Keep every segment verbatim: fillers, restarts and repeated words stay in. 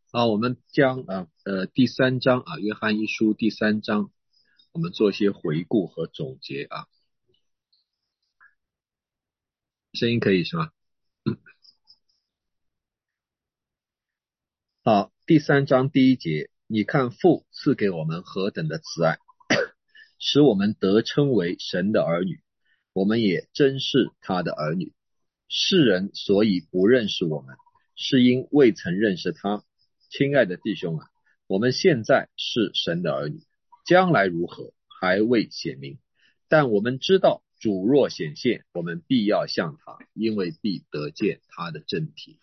啊，我们将啊呃第三章啊约翰一书第三章，我们做一些回顾和总结啊。声音可以是吧？好，第三章第一节，你看父赐给我们何等的慈爱，使我们得称为神的儿女，我们也真是他的儿女。世人所以不认识我们，是因未曾认识他。亲爱的弟兄啊，我们现在是神的儿女，将来如何还未显明，但我们知道主若显现，我们必要向他，因为必得见他的真体。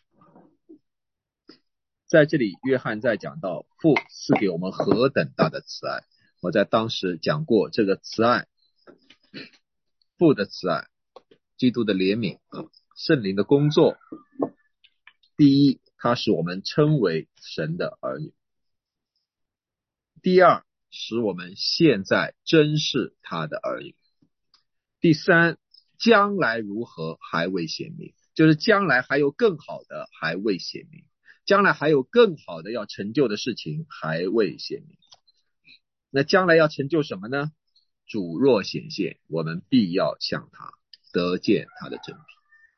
在这里约翰在讲到父赐给我们何等大的慈爱，我在当时讲过这个慈爱，父的慈爱，基督的怜悯啊，圣灵的工作。第一，他使我们称为神的儿女；第二，使我们现在真是他的儿女；第三，将来如何还未显明，就是将来还有更好的还未显明，将来还有更好的要成就的事情还未显明。那将来要成就什么呢？主若显现，我们必要向他，得见他的真体。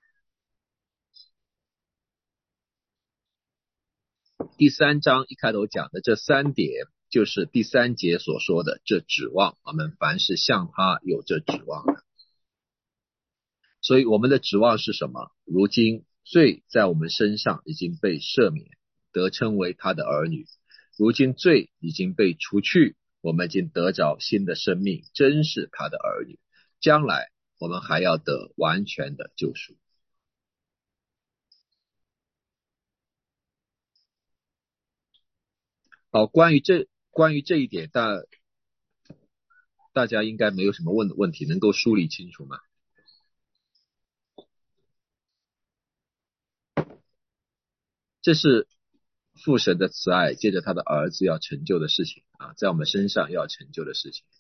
第三章一开头讲的这三点，就是第三节所说的这指望，我们凡是向他有这指望的。所以我们的指望是什么？如今罪在我们身上已经被赦免，得称为他的儿女。如今罪已经被除去，我们已经得着新的生命，真是他的儿女。将来我们还要得完全的救赎。好，关于这关于这一点，大大家应该没有什么问问题，能够梳理清楚吗？这是父神的慈爱，借着他的儿子要成就的事情啊，在我们身上要成就的事情。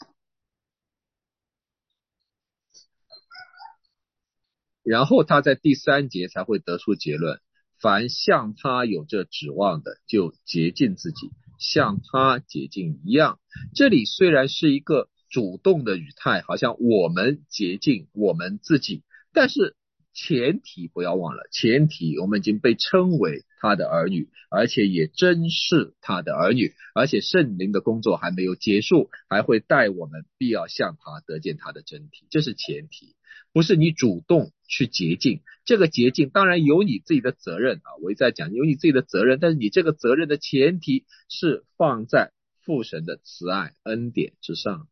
然后他在第三节才会得出结论，凡向他有这指望的，就洁净自己，像他洁净一样。这里虽然是一个主动的语态，好像我们洁净我们自己，但是前提不要忘了，前提我们已经被称为他的儿女，而且也真是他的儿女，而且圣灵的工作还没有结束，还会带我们必要向他得见他的真体，这是前提，不是你主动去洁净。这个洁净当然有你自己的责任啊，我一再讲有你自己的责任，但是你这个责任的前提是放在父神的慈爱恩典之上。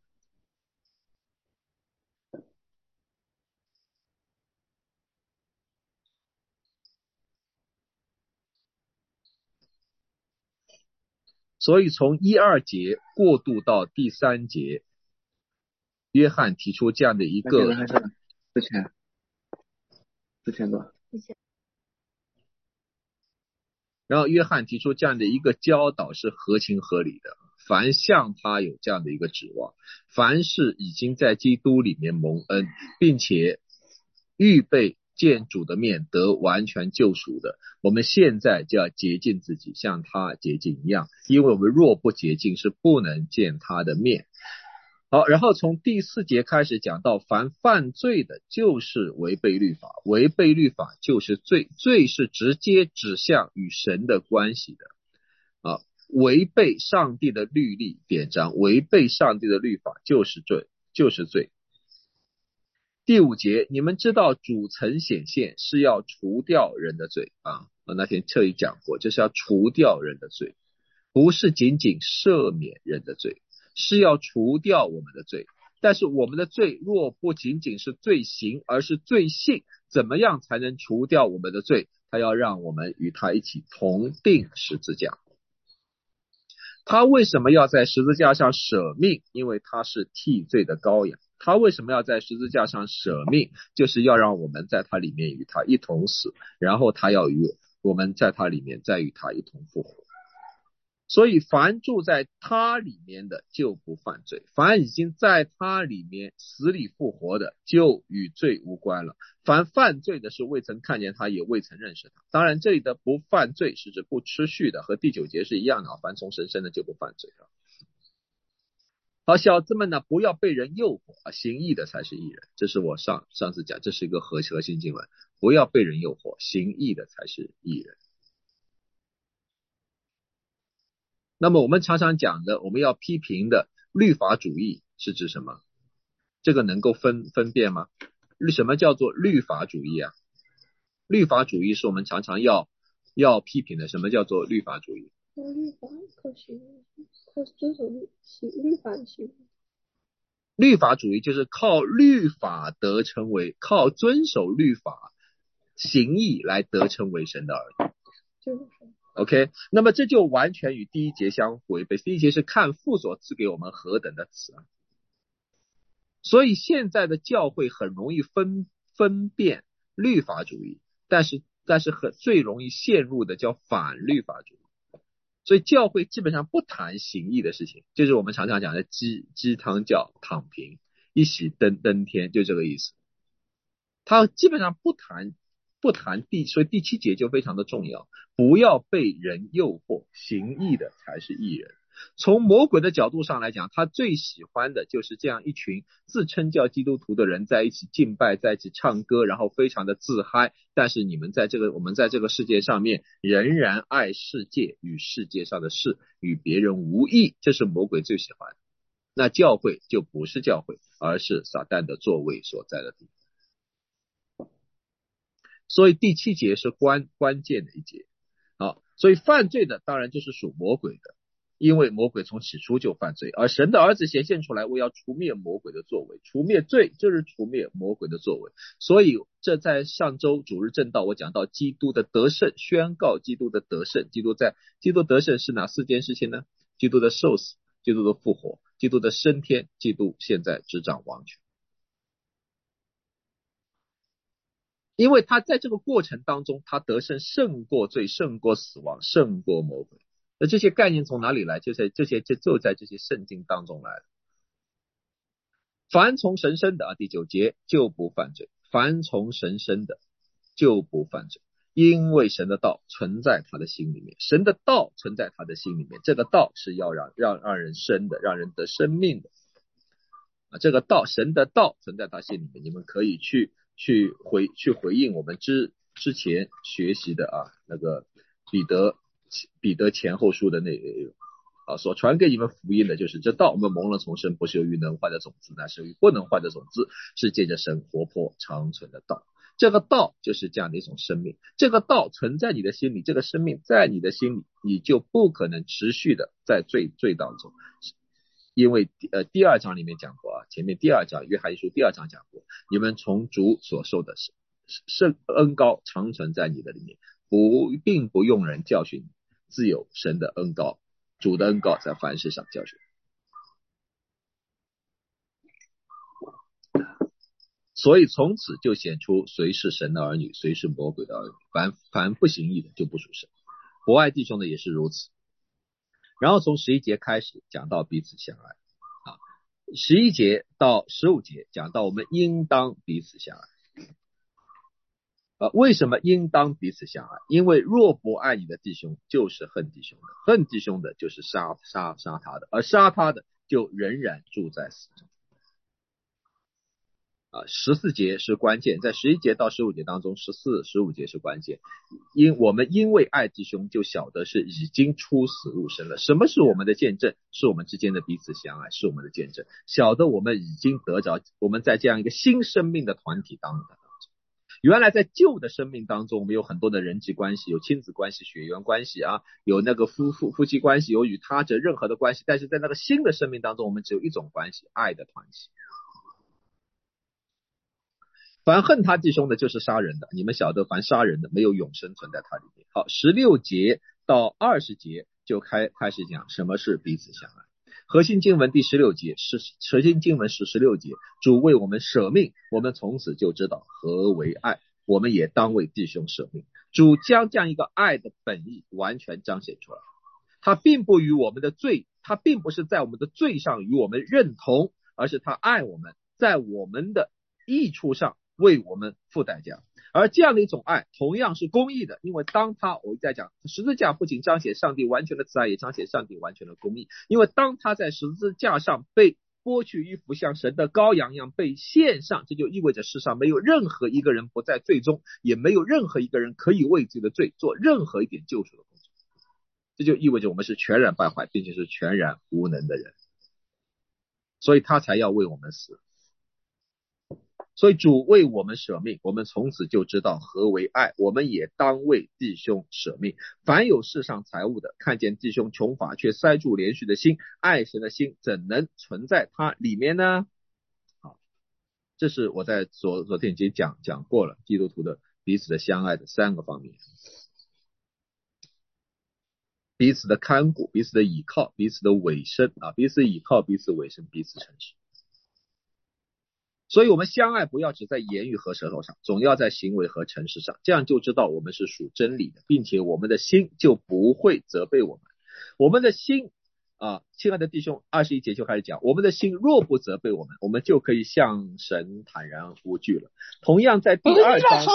所以从一二节过渡到第三节，约翰提出这样的一个还是之前之前的然后约翰提出这样的一个教导是合情合理的，凡向他有这样的一个指望，凡是已经在基督里面蒙恩，并且预备见主的面得完全救赎的，我们现在就要洁净自己，像他洁净一样，因为我们若不洁净是不能见他的面。好，然后从第四节开始讲到，凡犯罪的就是违背律法，违背律法就是罪，罪是直接指向与神的关系的啊，违背上帝的律例典章，违背上帝的律法就是罪，就是罪。第五节，你们知道主曾显现是要除掉人的罪啊，我那天特意讲过，就是要除掉人的罪，不是仅仅赦免人的罪，是要除掉我们的罪。但是我们的罪若不仅仅是罪行，而是罪性，怎么样才能除掉我们的罪？他要让我们与他一起同定十字架。他为什么要在十字架上舍命？因为他是替罪的羔羊。他为什么要在十字架上舍命？就是要让我们在他里面与他一同死，然后他要与我们在他里面再与他一同复活。 所以凡住在他里面的就不犯罪，凡已经在他里面死里复活的就与罪无关了。凡犯罪的是未曾看见他，也未曾认识他。当然这里的不犯罪是指不吃续的，和第九节是一样的，凡从神生的就不犯罪了。好，小子们呢，不要被人诱惑啊，行义的才是义人。这是我上上次讲，这是一个核核心经文，不要被人诱惑，行义的才是义人。那么我们常常讲的，我们要批评的律法主义是指什么？这个能够分分辨吗？什么叫做律法主义啊？律法主义是我们常常要要批评的。什么叫做律法主义？ 律法可行，可遵守律律法的行为。 律法主义就是靠律法得称为，靠遵守律法行义来得称为神的儿女。 就是 OK， 那么这就完全与第一节相违背。第一节是看父所赐给我们何等的慈爱，所以现在的教会很容易分分辨律法主义，但是但是很最容易陷入的叫反律法主义。所以教会基本上不谈行义的事情，就是我们常常讲的鸡鸡汤教，躺平，一喜登登天，就这个意思。他基本上不谈。不谈第，所以第七节就非常的重要，不要被人诱惑，行义的才是义人。从魔鬼的角度上来讲，他最喜欢的就是这样一群自称叫基督徒的人在一起敬拜，在一起唱歌，然后非常的自嗨，但是你们在这个我们在这个世界上面仍然爱世界，与世界上的事与别人无异，这是魔鬼最喜欢的。那教会就不是教会，而是撒旦的座位所在的地方。所以第七节是关关键的一节。好，所以犯罪的当然就是属魔鬼的，因为魔鬼从起初就犯罪，而神的儿子显现出来，为要除灭魔鬼的作为，除灭罪就是除灭魔鬼的作为。所以这在上周主日正道我讲到基督的得胜，宣告基督的得胜。基督在基督得胜是哪四件事情呢？基督的受死，基督的复活，基督的升天，基督现在执掌王权。因为他在这个过程当中，他得胜胜过罪，胜过死亡，胜过魔鬼。那这些概念从哪里来？就在这些就就在这些圣经当中来了。凡从神生的啊，第九节就不犯罪，凡从神生的就不犯罪，因为神的道存在他的心里面，神的道存在他的心里面，这个道是要让让让人生的，让人得生命的啊，这个道，神的道存在他心里面，你们可以去。去回去回应我们之之前学习的啊那个彼得彼得前后书的内容啊，所传给你们福音的就是这道，我们蒙了从生，不是由于能坏的种子，乃是由于不能坏的种子，是借着神活泼长存的道。这个道就是这样的一种生命，这个道存在你的心里，这个生命在你的心里，你就不可能持续的在罪罪当中。因为呃第二章里面讲过啊，前面第二章约翰一书第二章讲过，你们从主所受的圣恩膏常存在你的里面，不并不用人教训你，自有神的恩膏，主的恩膏在凡事上教训。所以从此就显出谁是神的儿女，谁是魔鬼的儿女。凡凡不行义的就不属神，不爱弟兄的也是如此。然后从十一节开始讲到彼此相爱啊，十一节到十五节讲到我们应当彼此相爱啊。为什么应当彼此相爱？因为若不爱你的弟兄，就是恨弟兄的，恨弟兄的就是杀杀杀他的，而杀他的就仍然住在死中。啊，十四节是关键，在十一节到十五节当中，十四、十五节是关键。因我们因为爱弟兄，就晓得是已经出死入生了。什么是我们的见证？是我们之间的彼此相爱，是我们的见证。晓得我们已经得着，我们在这样一个新生命的团体当中。原来在旧的生命当中，我们有很多的人际关系，有亲子关系、血缘关系啊，有那个夫妇夫妻关系，有与他者任何的关系。但是在那个新的生命当中，我们只有一种关系，爱的团体。凡恨他弟兄的，就是杀人的。你们晓得，凡杀人的，没有永生存在他里面。好，十六节到二十节就开开始讲什么是彼此相爱。核心经文第十六节是核心经文是十六节，主为我们舍命，我们从此就知道何为爱，我们也当为弟兄舍命。主将这样一个爱的本意完全彰显出来。 他并不与我们的罪，他并不是在我们的罪上与我们认同，而是他爱我们，在我们的益处上为我们付代价。而这样的一种爱同样是公义的，因为当他我在讲十字架不仅彰显上帝完全的慈爱，也彰显上帝完全的公义。因为当他在十字架上被剥去衣服，像神的羔羊一样被献上，这就意味着世上没有任何一个人不在罪中，也没有任何一个人可以为自己的罪做任何一点救赎的工作。这就意味着我们是全然败坏并且是全然无能的人，所以他才要为我们死。所以主为我们舍命，我们从此就知道何为爱，我们也当为弟兄舍命。凡有世上财物的，看见弟兄穷乏却塞住连续的心，爱神的心怎能存在他里面呢？好，这是我在昨昨天已经讲讲过了，基督徒的彼此的相爱的三个方面：彼此的看顾，彼此的倚靠，彼此的委身啊，彼此倚靠，彼此委身，彼此诚实。所以我们相爱不要只在言语和舌头上，总要在行为和诚实上，这样就知道我们是属真理的，并且我们的心就不会责备我们。我们的心啊，亲爱的弟兄，二十一节就开始讲，我们的心若不责备我们，我们就可以向神坦然无惧了。同样在第二章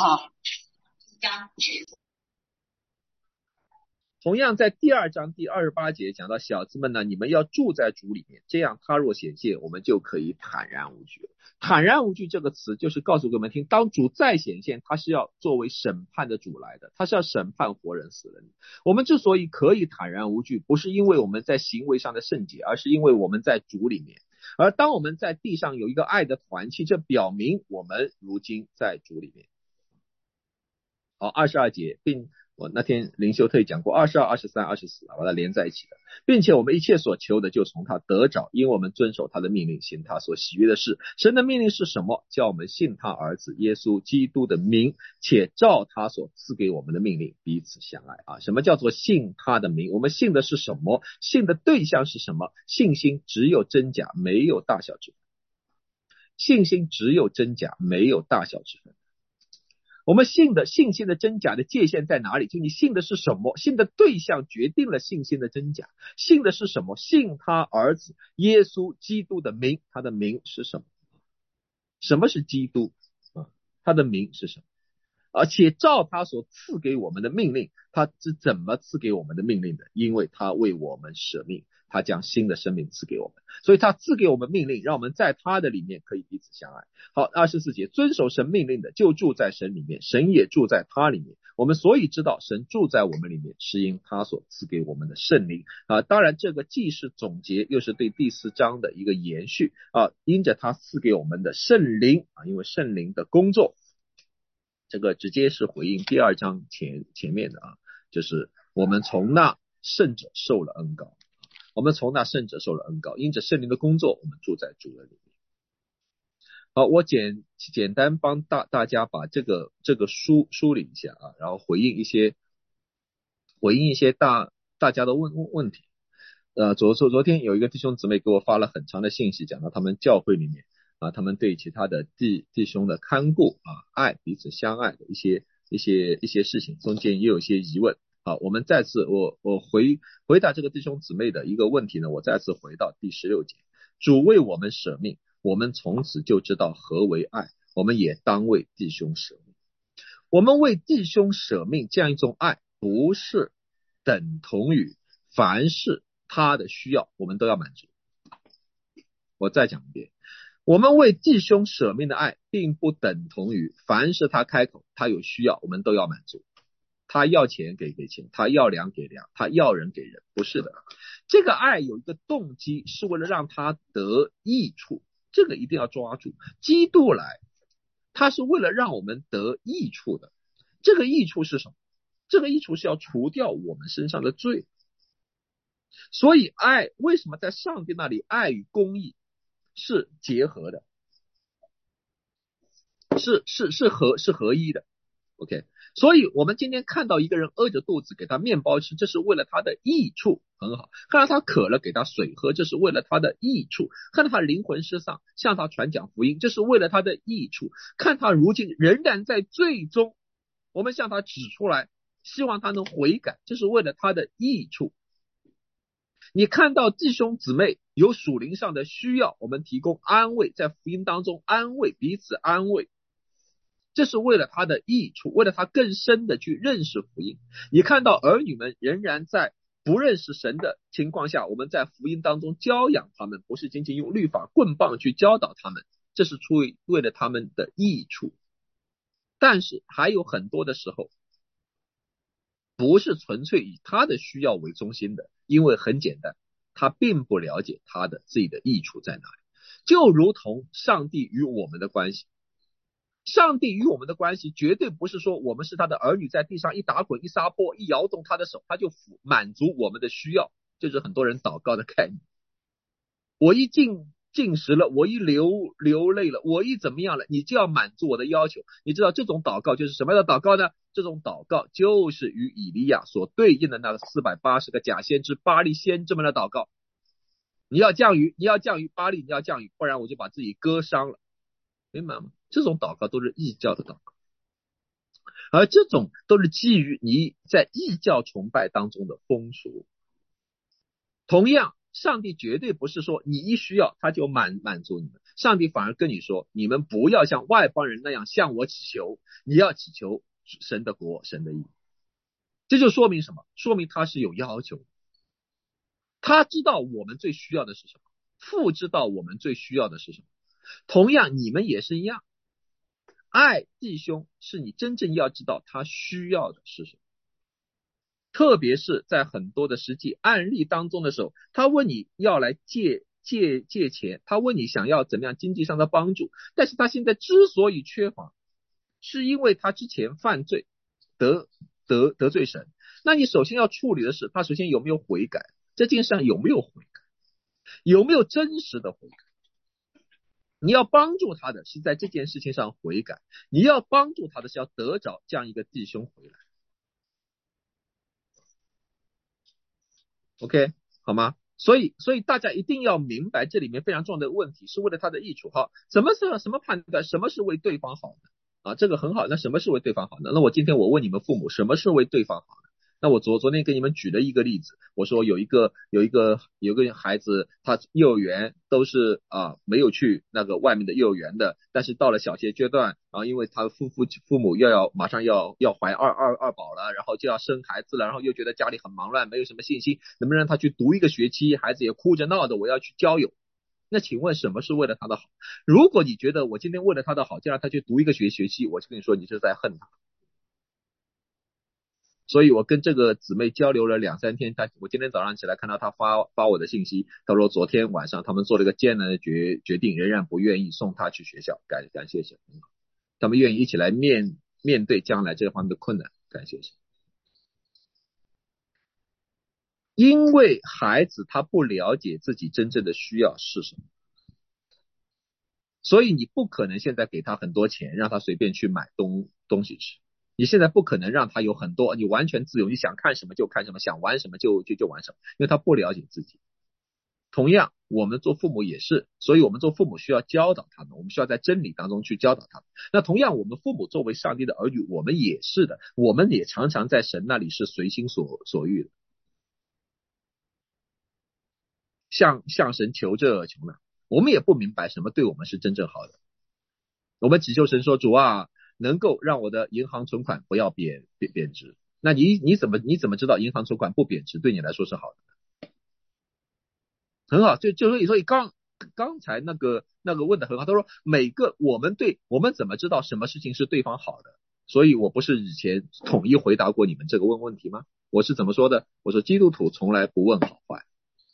同样在第二章第二十八节讲到，小子们呢，你们要住在主里面，这样他若显现，我们就可以坦然无惧。坦然无惧这个词就是告诉我们听，当主再显现，他是要作为审判的主来的，他是要审判活人死人。我们之所以可以坦然无惧，不是因为我们在行为上的圣洁，而是因为我们在主里面。而当我们在地上有一个爱的团契，这表明我们如今在主里面。好，二十二节，并我那天灵修特意讲过二十二、二十三、二十四，把它连在一起的，并且我们一切所求的就从他得着，因为我们遵守他的命令，行他所喜悦的事。神的命令是什么？叫我们信他儿子耶稣基督的名，且照他所赐给我们的命令彼此相爱啊！什么叫做信他的名？我们信的是什么？信的对象是什么？信心只有真假，没有大小之分。信心只有真假，没有大小之分。我们信的信心的真假的界限在哪里？就你信的是什么，信的对象决定了信心的真假。信的是什么？信他儿子耶稣基督的名，他的名是什么？什么是基督啊？他的名是什么？而且照他所赐给我们的命令，他是怎么赐给我们的命令的？因为他为我们舍命，他将新的生命赐给我们，所以他赐给我们命令，让我们在他的里面可以彼此相爱。好，二十四节，遵守神命令的就住在神里面，神也住在他里面。我们所以知道神住在我们里面，是因他所赐给我们的圣灵啊。当然这个既是总结，又是对第四章的一个延续啊。因着他赐给我们的圣灵啊，因为圣灵的工作，这个直接是回应第二章前前面的啊，就是我们从那圣者受了恩膏，我们从那圣者受了恩膏，因着圣灵的工作，我们住在主的里面。好，我简简单帮大大家把这个这个梳梳理一下啊，然后回应一些回应一些大大家的问问题。呃，昨昨昨天有一个弟兄姊妹给我发了很长的信息，讲到他们教会里面啊，他们对其他的弟弟兄的看顾啊、爱彼此相爱的一些一些一些事情，中间也有一些疑问。好，我们再次我我回回答这个弟兄姊妹的一个问题呢，我再次回到第十六节，主为我们舍命，我们从此就知道何为爱，我们也当为弟兄舍命。我们为弟兄舍命这样一种爱，不是等同于凡是他的需要我们都要满足。我再讲一遍，我们为弟兄舍命的爱并不等同于凡是他开口他有需要我们都要满足，他要钱给给钱，他要粮给粮，他要人给人，不是的。这个爱有一个动机，是为了让他得益处，这个一定要抓住。基督来他是为了让我们得益处的，这个益处是什么？这个益处是要除掉我们身上的罪。所以爱为什么在上帝那里爱与公义是结合的，是是是合是合一的。 OK， 所以我们今天看到一个人饿着肚子给他面包吃，这是为了他的益处，很好。看到他渴了给他水喝，这是为了他的益处。看到他灵魂失丧向他传讲福音，这是为了他的益处。看他如今仍然在罪中，我们向他指出来，希望他能悔改，这是为了他的益处。 你看到弟兄姊妹有属灵上的需要，我们提供安慰，在福音当中安慰，彼此安慰，这是为了他的益处，为了他更深的去认识福音。你看到儿女们仍然在不认识神的情况下，我们在福音当中教养他们，不是仅仅用律法棍棒去教导他们，这是出于为了他们的益处。但是还有很多的时候不是纯粹以他的需要为中心的，因为很简单，他并不了解他的自己的益处在哪里。就如同上帝与我们的关系，上帝与我们的关系绝对不是说我们是他的儿女，在地上一打滚一撒泼一摇动他的手，他就满足我们的需要，这是很多人祷告的概念。我一进进食了，我一流流泪了，我一怎么样了，你就要满足我的要求。你知道这种祷告就是什么样的祷告呢？这种祷告就是与以利亚所对应的那个四百八十个假先知巴力先知们的祷告。你要降雨，你要降雨，巴力你要降雨，不然我就把自己割伤了，明白吗？这种祷告都是异教的祷告，而这种都是基于你在异教崇拜当中的风俗。同样，上帝绝对不是说你一需要他就满满足你们，上帝反而跟你说，你们不要像外邦人那样向我祈求，你要祈求神的国，神的义。这就说明什么？说明他是有要求的，他知道我们最需要的是什么，父知道我们最需要的是什么。同样你们也是一样，爱弟兄是你真正要知道他需要的是什么。特别是在很多的实际案例当中的时候，他问你要来借借借钱，他问你想要怎么样经济上的帮助，但是他现在之所以缺乏，是因为他之前犯罪得得得罪神。那你首先要处理的是，他首先有没有悔改，这件事上有没有悔改，有没有真实的悔改。你要帮助他的是在这件事情上悔改，你要帮助他的是要得着这样一个弟兄回来。OK， 好吗？所以，所以大家一定要明白这里面非常重要的问题，是为了他的益处。好，什么是什么判断？什么是为对方好呢？啊，这个很好。那什么是为对方好呢？那我今天我问你们父母，什么是为对方好呢？那我昨昨天给你们举了一个例子，我说有一个有一个有一个孩子，他幼儿园都是啊没有去那个外面的幼儿园的，但是到了小学阶段啊，因为他父父父母要要马上要要怀二二二宝了，然后就要生孩子了，然后又觉得家里很忙乱，没有什么信心，能不能让他去读一个学期？孩子也哭着闹的，我要去交友。那请问什么是为了他的好？如果你觉得我今天为了他的好，就让他去读一个学学期，我就跟你说，你是在恨他。所以我跟这个姊妹交流了两三天，她我今天早上起来看到她发发我的信息，她说昨天晚上他们做了一个艰难的决决定，仍然不愿意送她去学校，感感谢神，他们愿意一起来面面对将来这方面的困难，感谢神。因为孩子他不了解自己真正的需要是什么，所以你不可能现在给他很多钱，让他随便去买东东西吃。你现在不可能让他有很多，你完全自由，你想看什么就看什么，想玩什么就就就玩什么，因为他不了解自己。同样，我们做父母也是，所以我们做父母需要教导他们，我们需要在真理当中去教导他们。那同样，我们父母作为上帝的儿女，我们也是的，我们也常常在神那里是随心所所欲的，向向神求这求那，我们也不明白什么对我们是真正好的。我们祈求神说，主啊，能够让我的银行存款不要贬贬贬值。那你你怎么你怎么知道银行存款不贬值对你来说是好的？很好，就就所以所以刚刚才那个那个问的很好，他说每个我们对我们怎么知道什么事情是对方好的？所以我不是以前统一回答过你们这个问问题吗？我是怎么说的？我说基督徒从来不问好坏，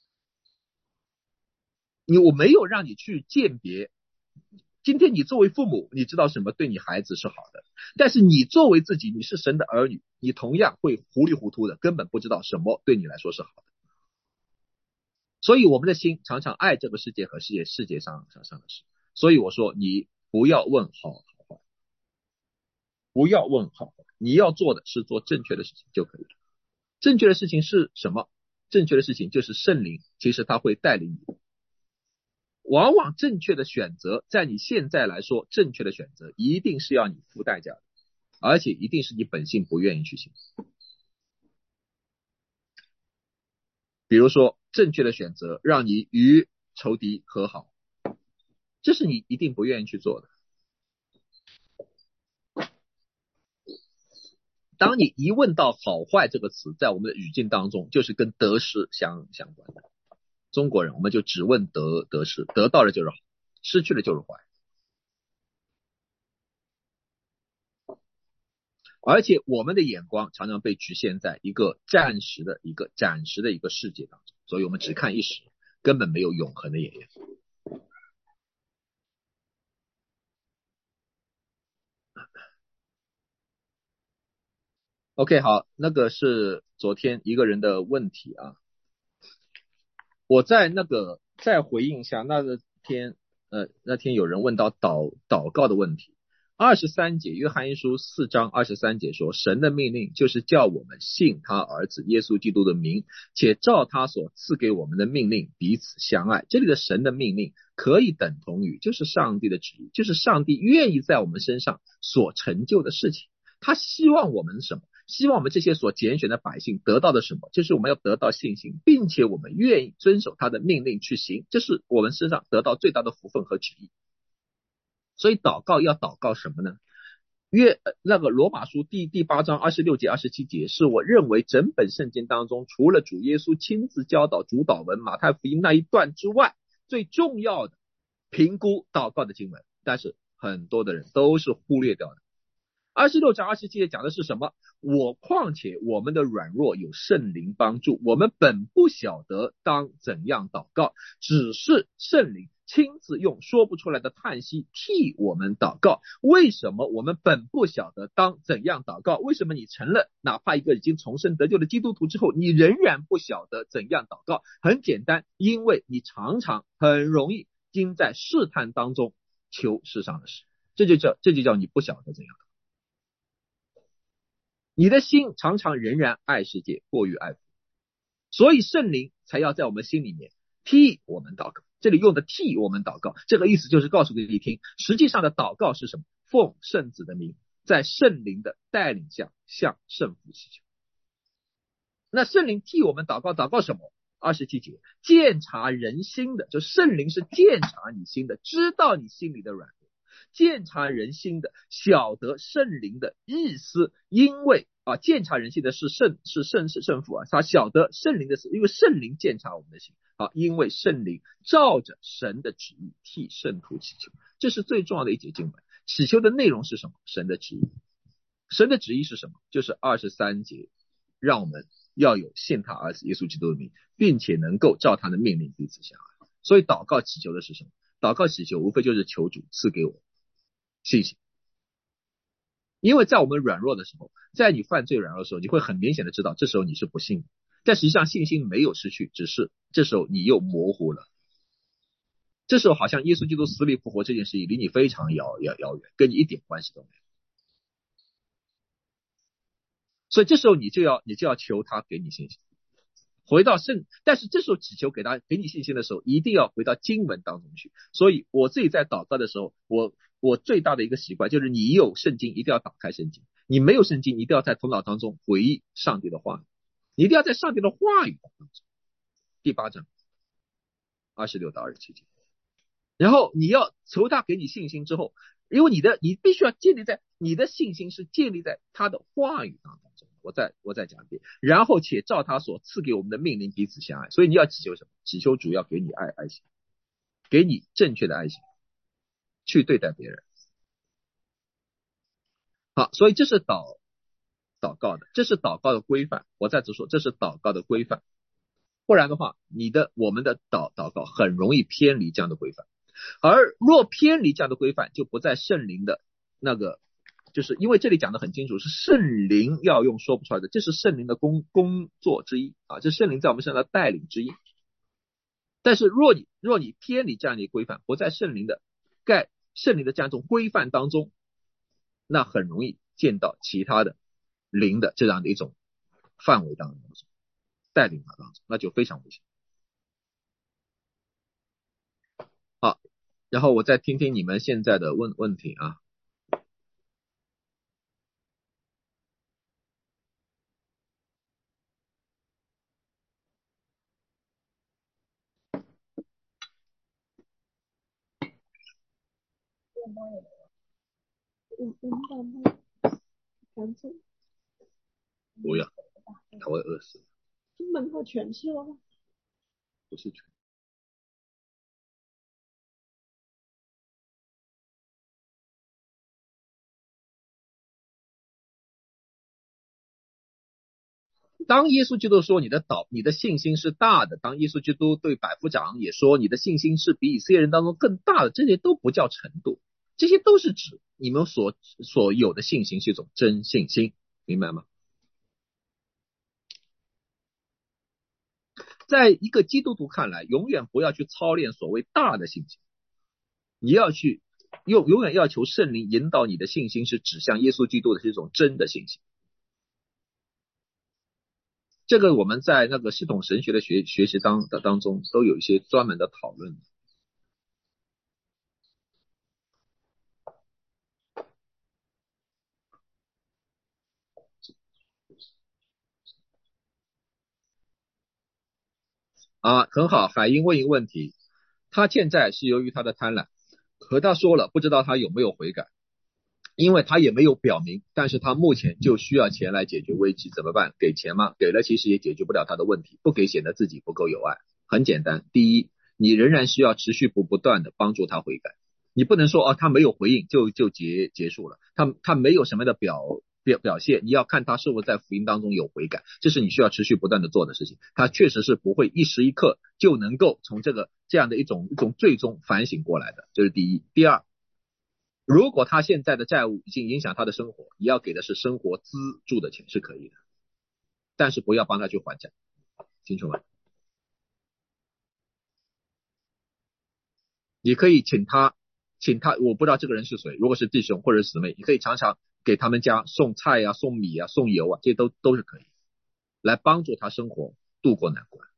你我没有让你去鉴别。今天你作为父母，你知道什么对你孩子是好的，但是你作为自己，你是神的儿女，你同样会糊里糊涂的，根本不知道什么对你来说是好的。所以我们的心常常爱这个世界和世界世界上上上的事。所以我说，你不要问好好坏，不要问好坏，你要做的是做正确的事情就可以了。正确的事情是什么？正确的事情就是圣灵，其实他会带领你。往往正确的选择，在你现在来说，正确的选择一定是要你付代价的，而且一定是你本性不愿意去行。比如说， 正确的选择，让你与仇敌和好，这是你一定不愿意去做的。当你一问到好坏这个词，在我们的语境当中，就是跟得失相相关的。中国人我们就只问得得失，得到了就是好，失去了就是坏。而且我们的眼光常常被局限在一个暂时的一个暂时的一个世界当中，所以我们只看一时，根本没有永恒的眼眼。OK， 好，那个是昨天一个人的问题啊，我在那个再回应一下那个天，呃，那天有人问到祷祷告的问题。二十三节，约翰一书四章二十三节说，神的命令就是叫我们信他儿子耶稣基督的名，且照他所赐给我们的命令彼此相爱。这里的神的命令可以等同于就是上帝的旨意，就是上帝愿意在我们身上所成就的事情。他希望我们什么？希望我们这些所拣选的百姓得到的什么？就是我们要得到信心，并且我们愿意遵守他的命令去行，这是我们身上得到最大的福分和旨意。所以祷告要祷告什么呢？约那个罗马书第第八章二十六节二十七节是我认为整本圣经当中除了主耶稣亲自教导主导文马太福音那一段之外最重要的评估祷告的经文，但是很多的人都是忽略掉的。二十六章二十七节讲的是什么？我况且我们的软弱有圣灵帮助，我们本不晓得当怎样祷告，只是圣灵亲自用说不出来的叹息替我们祷告。为什么我们本不晓得当怎样祷告？为什么你成了哪怕一个已经重生得救的基督徒之后，你仍然不晓得怎样祷告？很简单，因为你常常很容易经在试探当中求世上的事，这就叫这就叫你不晓得怎样。你的心常常仍然爱世界过于爱父，所以圣灵才要在我们心里面替我们祷告。这里用的替我们祷告，这个意思就是告诉给你听，实际上的祷告是什么？奉圣子的名，在圣灵的带领下向圣父祈求。那圣灵替我们祷告，祷告什么？二十七节，鉴察人心的，就圣灵是鉴察你心的，知道你心里的软弱，鉴察人心的，晓得圣灵的意思。因为啊，鉴察人心的是圣是圣是圣父啊，他晓得圣灵的事，因为圣灵鉴察我们的心啊，因为圣灵照着神的旨意替圣徒祈求，这是最重要的一节经文。祈求的内容是什么？神的旨意。神的旨意是什么？就是二十三节，让我们要有信他儿子耶稣基督的名，并且能够照他的命令彼此相爱。所以祷告祈求的是什么？祷告祈求无非就是求主赐给我信心。因为在我们软弱的时候，在你犯罪软弱的时候，你会很明显的知道这时候你是不信的，但实际上信心没有失去，只是这时候你又模糊了。这时候好像耶稣基督死里复活这件事情离你非常遥遥遥远，跟你一点关系都没有。所以这时候你就要你就要求他给你信心，回到圣，但是这时候祈求给他给你信心的时候，一定要回到经文当中去。所以我自己在祷告的时候，我我最大的一个习惯就是你有圣经一定要打开圣经，你没有圣经一定要在头脑当中回忆上帝的话语，你一定要在上帝的话语当中。第八章二十六到二十七节，然后你要求他给你信心之后，因为你的你必须要建立在你的信心是建立在他的话语当中。我再我再讲一遍，然后且照他所赐给我们的命令彼此相爱。所以你要祈求什么？祈求主要给你爱爱心，给你正确的爱心去对待别人。好，所以这是祷祷告的，这是祷告的规范。我再次说，这是祷告的规范。不然的话，你的我们的祷祷告很容易偏离这样的规范。而若偏离这样的规范，就不在圣灵的那个，就是因为这里讲的很清楚，是圣灵要用说不出来的，这是圣灵的工工作之一啊，这是圣灵在我们身上的带领之一。但是若你若你偏离这样的一个规范，不在圣灵的盖圣灵的这样一种规范当中，那很容易见到其他的灵的这样的一种范围当中带领当中，那就非常危险。好，然后我再听听你们现在的问问题啊。 嗯嗯，慢慢赶紧， 不要，他会饿死。 门口全是了吗？ 不是全。当耶稣基督说你的祷你的信心是大的，当耶稣基督对百夫长也说你的信心是比以色列人当中更大的，这些都不叫程度，这些都是指你们所所有的信心是一种真信心，明白吗？在一个基督徒看来，永远不要去操练所谓大的信心，你要去永永远要求圣灵引导你的信心是指向耶稣基督的是一种真的信心。这个我们在那个系统神学的学学习当当中都有一些专门的讨论。啊，很好，海英问一个问题，他欠债是由于他的贪婪，和他说了，不知道他有没有悔改，因为他也没有表明，但是他目前就需要钱来解决危机，怎么办？给钱吗？给了其实也解决不了他的问题，不给显得自己不够有爱。很简单，第一，你仍然需要持续不不断的帮助他悔改，你不能说哦他没有回应就就结结束了，他他没有什么的表表表现，你要看他是否在福音当中有悔改，这是你需要持续不断的做的事情。他确实是不会一时一刻就能够从这个这样的一种一种最终反省过来的，这是第一。第二，如果他现在的债务已经影响他的生活，你要给的是生活资助的钱是可以的，但是不要帮他去还债，清楚吗？你可以请他，请他，我不知道这个人是谁，如果是弟兄或者是姊妹，你可以常常给他们家送菜啊、送米啊、送油啊，这些都都是可以，来帮助他生活度过难关。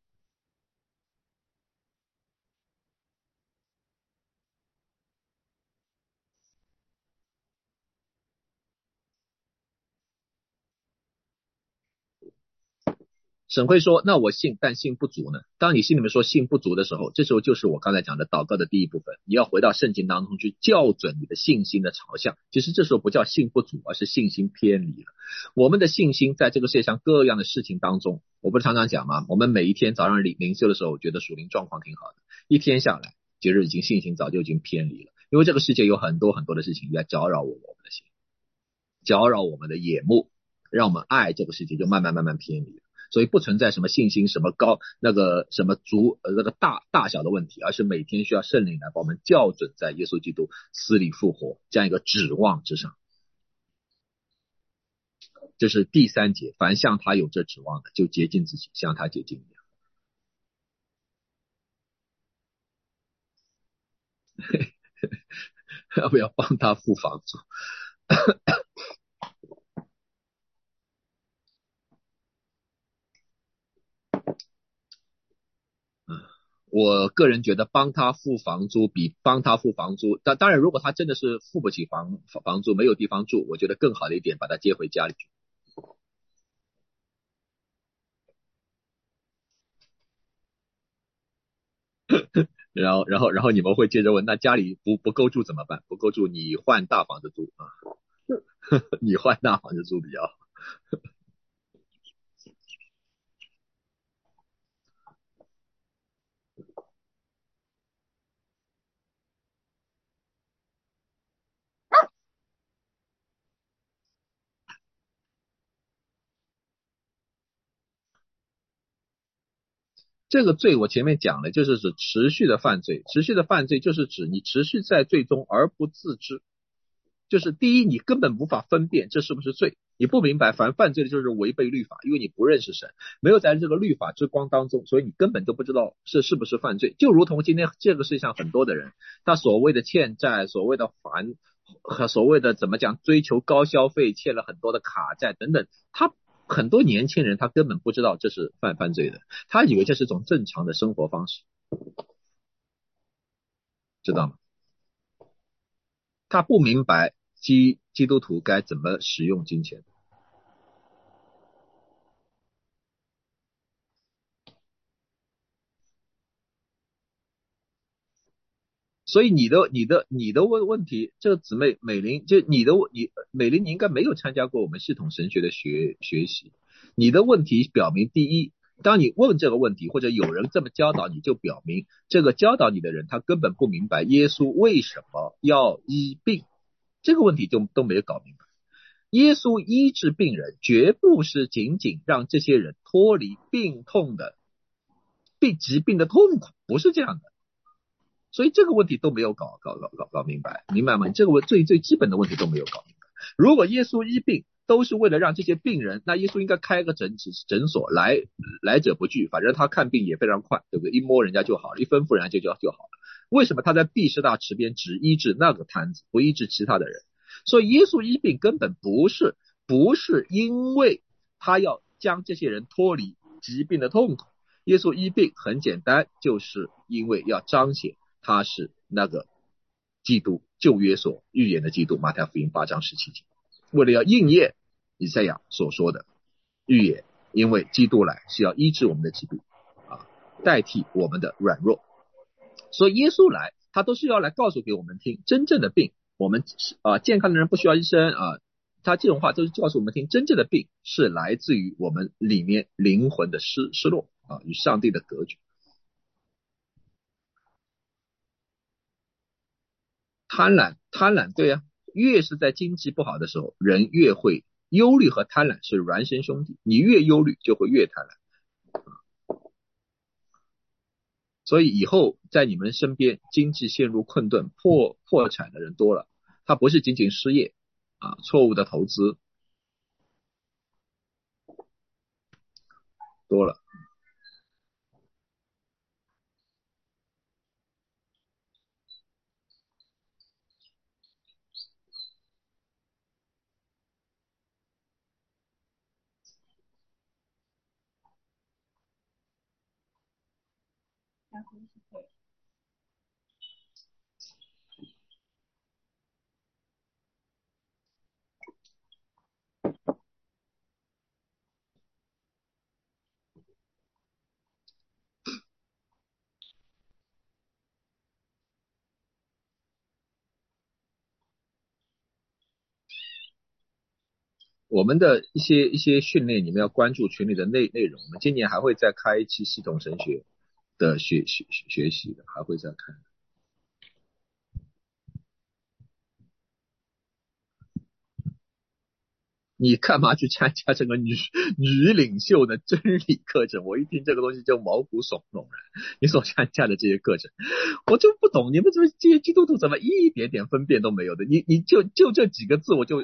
沈慧说：“那我信，但信不足呢？当你心里面说信不足的时候，这时候就是我刚才讲的祷告的第一部分，你要回到圣经当中去校准你的信心的朝向。其实这时候不叫信不足，而是信心偏离了。我们的信心在这个世界上各样的事情当中，我不是常常讲吗？我们每一天早上灵灵修的时候，我觉得属灵状况挺好的，一天下来，其实已经信心早就已经偏离了，因为这个世界有很多很多的事情在搅扰我我们的心，搅扰我们的眼目，让我们爱这个世界就慢慢慢慢偏离了。”所以不存在什么信心什么高那个什么足呃那个大大小的问题，而是每天需要圣灵来把我们校准在耶稣基督死里复活这样一个指望之上。这是第三节，凡向他有这指望的，就洁净自己，像他洁净一样。要不要帮他付房租？我个人觉得帮他付房租比帮他付房租，但当然如果他真的是付不起房房租没有地方住，我觉得更好的一点把他接回家里去。然后然后然后你们会接着问，那家里不不够住怎么办？不够住你换大房子住啊，你换大房子住比较好。这个罪我前面讲了，就是指持续的犯罪，持续的犯罪就是指你持续在罪中而不自知，就是第一你根本无法分辨这是不是罪，你不明白凡犯罪的就是违背律法，因为你不认识神，没有在这个律法之光当中，所以你根本都不知道是是不是犯罪。就如同今天这个世界上很多的人，他所谓的欠债，所谓的还和所谓的怎么讲追求高消费，欠了很多的卡债等等，他很多年轻人他根本不知道这是犯犯罪的，他以为这是种正常的生活方式，知道吗？他不明白基基督徒该怎么使用金钱。 所以你的你的你的问问题，这个姊妹美玲，就你的你美玲，你应该没有参加过我们系统神学的学学习。你的问题表明，第一，当你问这个问题，或者有人这么教导你，就表明这个教导你的人他根本不明白耶稣为什么要医病，这个问题就都没有搞明白。耶稣医治病人，绝不是仅仅让这些人脱离病痛的病疾病的痛苦，不是这样的。所以这个问题都没有搞搞搞搞搞明白，明白吗？这个最最基本的问题都没有搞明白。如果耶稣医病都是为了让这些病人，那耶稣应该开个诊诊所，来来者不拒，反正他看病也非常快，对不对？一摸人家就好了，一吩咐人家就就就好了。为什么他在毕士大池边只医治那个摊子，不医治其他的人？所以耶稣医病根本不是不是因为他要将这些人脱离疾病的痛苦，耶稣医病很简单，就是因为要彰显他是那个基督，旧约所预言的基督，马太福音八章十七节，为了要应验以赛亚所说的预言，因为基督来是要医治我们的疾病啊，代替我们的软弱，所以耶稣来他都是要来告诉给我们听真正的病，我们啊健康的人不需要医生啊，他这种话都是告诉我们听真正的病是来自于我们里面灵魂的失失落啊，与上帝的隔绝。贪婪，贪婪，对啊，越是在经济不好的时候，人越会忧虑，和贪婪是孪生兄弟，你越忧虑就会越贪婪。所以以后在你们身边经济陷入困顿、破破产的人多了，他不是仅仅失业啊，错误的投资多了。我们的一些一些训练，你们要关注群里的内内容。我们今年还会再开一期系统神学的学学学习的，还会再开。你干嘛去参加这个女女领袖的真理课程？我一听这个东西就毛骨悚然。你所参加的这些课程，我就不懂，你们这这些基督徒怎么一点点分辨都没有的？你你就就这几个字，我就